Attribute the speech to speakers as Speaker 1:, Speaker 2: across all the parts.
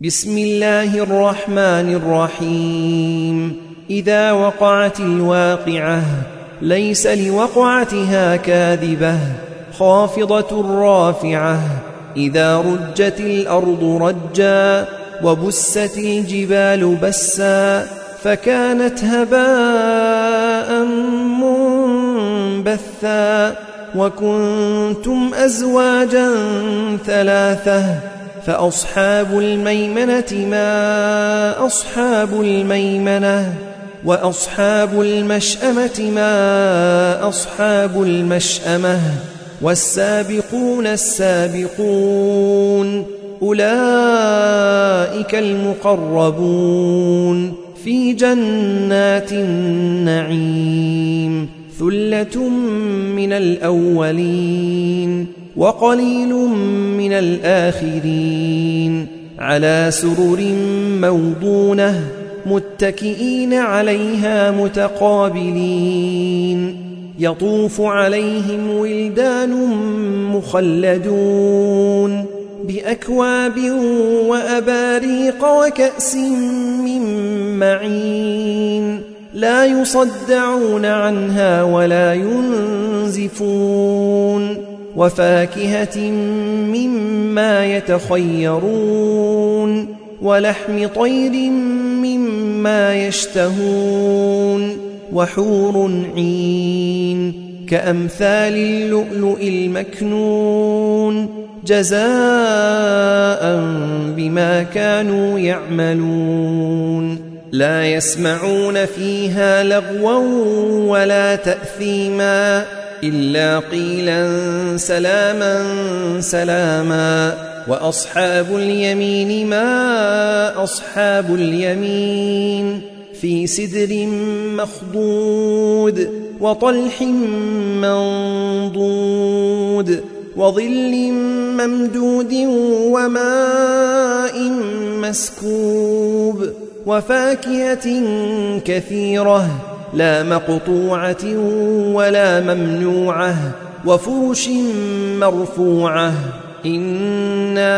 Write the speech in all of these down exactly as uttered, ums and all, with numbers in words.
Speaker 1: بسم الله الرحمن الرحيم. إذا وقعت الواقعة ليس لوقعتها كاذبة خافضة رافعة. إذا رجت الأرض رجا وبست الجبال بسا فكانت هباء منبثا وكنتم أزواجا ثلاثة فأصحاب الميمنة ما أصحاب الميمنة وأصحاب المشأمة ما أصحاب المشأمة والسابقون السابقون أولئك المقربون في جنات النعيم ثلة من الأولين وقليل من الآخرين على سرر موضونة متكئين عليها متقابلين يطوف عليهم ولدان مخلدون بأكواب وأباريق وكأس من معين لا يصدعون عنها ولا ينزفون وفاكهة مما يتخيرون ولحم طير مما يشتهون وحور عين كأمثال اللؤلؤ المكنون جزاء بما كانوا يعملون لا يسمعون فيها لغوا ولا تأثيما إلا قيلا سلاما سلاما. وأصحاب اليمين ما أصحاب اليمين في سدر مخضود وطلح منضود وظل ممدود وماء مسكوب وفاكهة كثيرة لا مقطوعة ولا ممنوعة وفرش مرفوعة إنا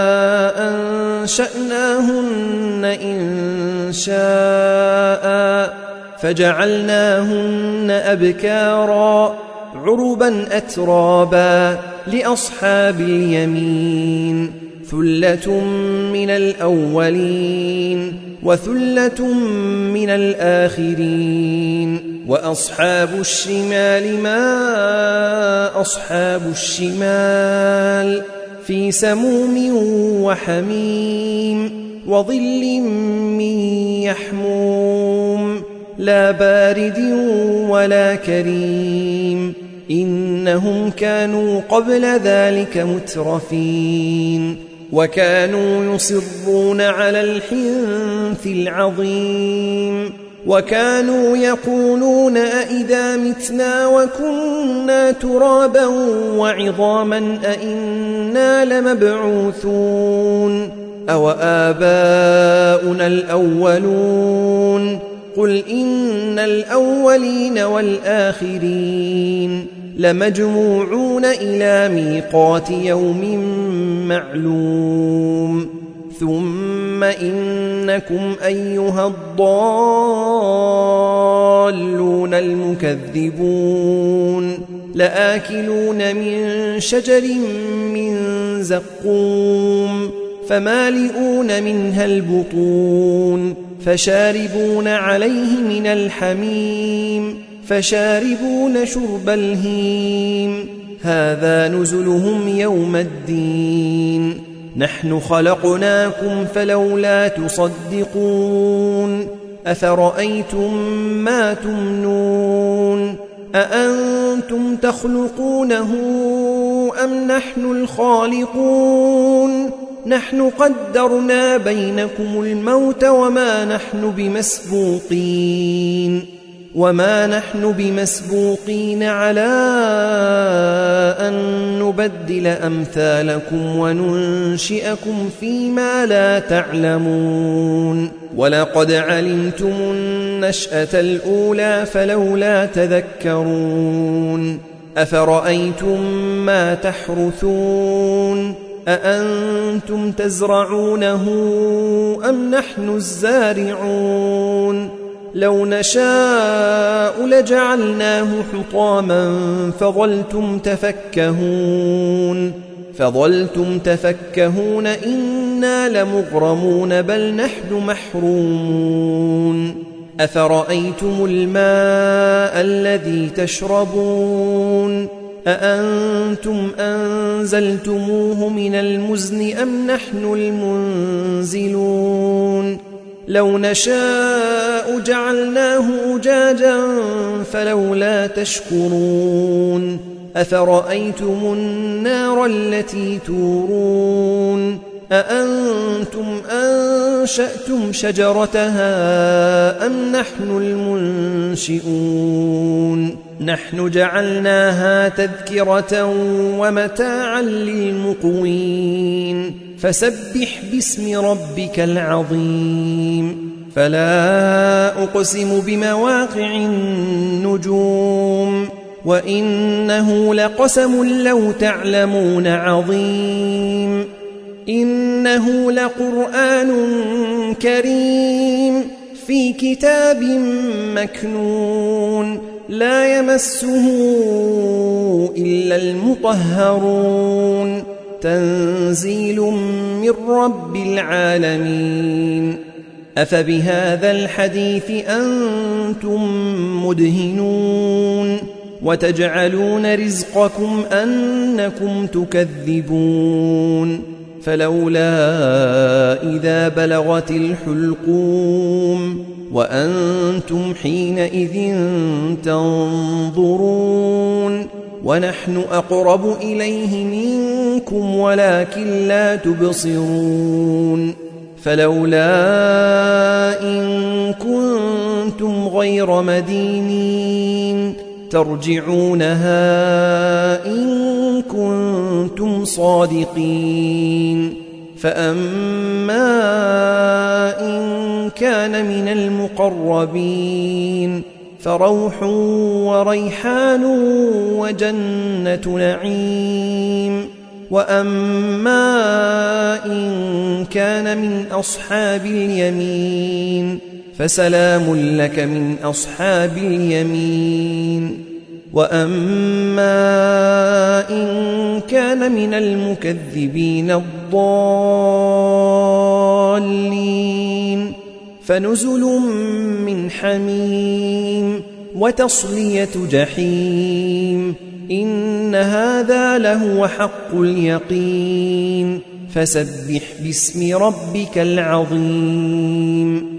Speaker 1: أنشأناهن إن شاء فجعلناهن أبكارا عربا أترابا لأصحاب اليمين ثلة من الأولين وثلة من الآخرين. وأصحاب الشمال ما أصحاب الشمال في سموم وحميم وظل من يحموم لا بارد ولا كريم إنهم كانوا قبل ذلك مترفين وكانوا يصرون على الحنث العظيم وكانوا يقولون أئذا متنا وكنا ترابا وعظاما أئنا لمبعوثون أو آباؤنا الأولون قل إن الأولين والآخرين لمجموعون إلى ميقات يوم معلوم ثم إنكم أيها الضالون المكذبون لآكلون من شجر من زقوم فمالئون منها البطون فشاربون عليه من الحميم فشاربون شرب الهيم هذا نزلهم يوم الدين نحن خلقناكم فلولا تصدقون أفرأيتم ما تمنون أأنتم تخلقونه أم نحن الخالقون نحن قدرنا بينكم الموت وما نحن بمسبوقين وما نحن بمسبوقين على أن نبدل أمثالكم وننشئكم فيما لا تعلمون ولقد علمتم النشأة الأولى فلولا تذكرون أفرأيتم ما تحرثون أأنتم تزرعونه أم نحن الزارعون لو نشاء لجعلناه حطاما فظلتم تفكهون فظلتم تفكهون إنا لمغرمون بل نحن محرومون أفرأيتم الماء الذي تشربون أأنتم أنزلتموه من المزن أم نحن المنزلون لو نشاء جعلناه أجاجا فلولا تشكرون أفرأيتم النار التي تورون أأنتم أنشأتم شجرتها أم نحن المنشئون نحن جعلناها تذكرة ومتاعا للمقوين فسبح باسم ربك العظيم فلا أقسم بمواقع النجوم وإنه لقسم لو تعلمون عظيم إنه لقرآن كريم في كتاب مكنون لا يمسه إلا المطهرون تنزيل من رب العالمين أفبهذا الحديث أنتم مدهنون وتجعلون رزقكم أنكم تكذبون فلولا إذا بلغت الحلقوم وأنتم حينئذ تنظرون ونحن أقرب إليه منكم ولكن لا تبصرون فلولا إن كنتم غير مدينين ترجعونها إن كنتم صادقين فأما إن كان من المقربين فروح وريحان وجنة نعيم وأما إن كان من أصحاب اليمين فسلام لك من أصحاب اليمين وأما إن كان من المكذبين الضالين فنزل من حميم وتصلية جحيم إن هذا لهو حق اليقين فسبح باسم ربك العظيم